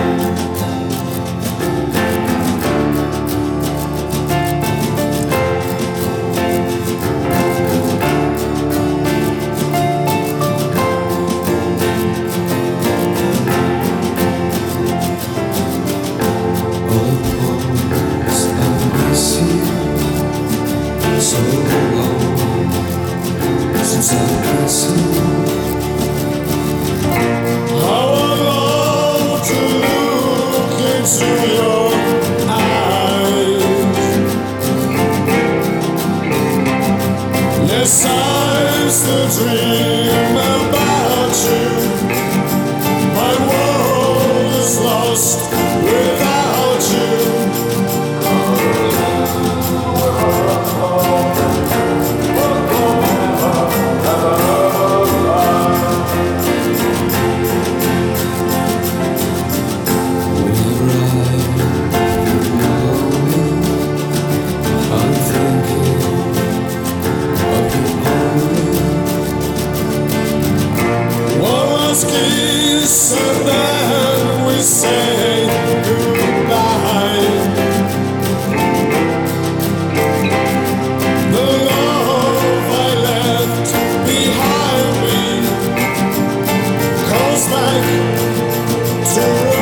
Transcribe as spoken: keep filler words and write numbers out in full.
So long since I can see how I long to look into your eyes. Yes, I still dream about you. My world is lost without you. Kiss and then we say goodbye. The love I left behind me comes back to